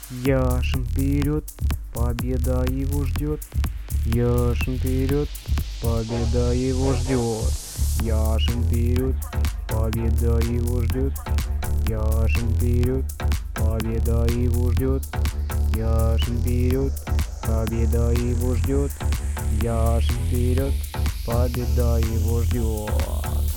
Яшин вперед, победа его ждет. Яшин вперед, победа его ждет. Яшин вперед, победа его ждет. Яшин вперед, победа его ждет. Яшин вперед, победа его ждет. Яшин вперед, победа его ждет.